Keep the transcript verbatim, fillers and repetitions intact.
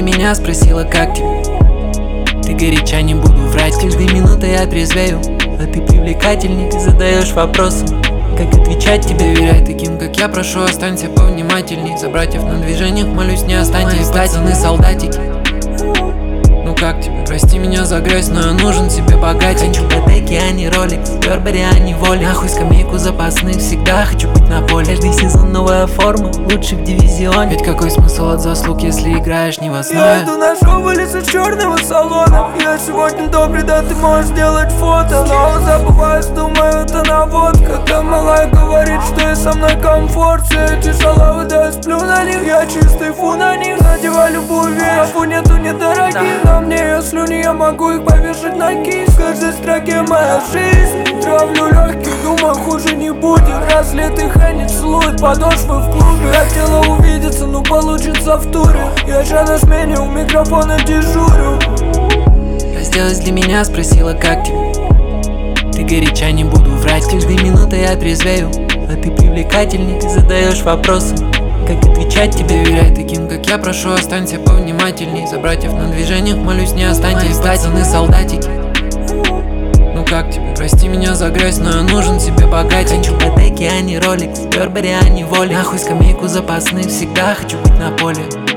для меня, спросила, как тебе. Ты горяча, не буду врать, с каждой минутой я трезвею. А ты привлекательней, ты задаешь вопросы, как отвечать тебе. Доверяй таким, как я, прошу, останься повнимательней. За братьев на движениях молюсь, не останьтесь. Пацаны, солдатики, ну как тебе? Прости меня за грязь, но я нужен себе богатенький. Хочу Патеки, а не Ролекс, Бербери, а не Воли. Нахуй скамейку запасных, всегда хочу быть на поле. Каждый сезон новая форма, лучше в дивизионе. Ведь какой смысл от заслуг, если играешь не в основе? Я иду на шоу, вылез из черного салона. Я сегодня добрый, да ты можешь сделать фото. Но забываюсь, думаю, это наводка. Та малая говорит, что и со мной комфорт. Все эти шалавы, да я сплю на них. Я чистый фу на них, надевай любую вещь. А фу нету недорогих, на мне ее слюни, я могу их повешать на кисть. В каждой строке моя жизнь. Травлю легкий, думаю, хуже не будет. Разлитый хэнит целует подошвы в клубе. Хотела увидеться, но получится в туре. Я же на смене, у микрофона дежурю. Разделась для меня, спросила, как тебе. Ты горяча, не буду врать, с каждой минутой я трезвею. А ты привлекательней, ты задаешь вопросы, как отвечать тебе. Доверяй таким, как я, прошу, останься повнимательней. За братьев на движениях молюсь, не останьтесь. Пацаны, солдатики, ну как тебе? Прости меня за грязь, но я нужен себе богатенький. Хочу Патеки, а не Ролекс, Бербери, а не Воли. Нахуй скамейку запасных, всегда хочу быть на поле.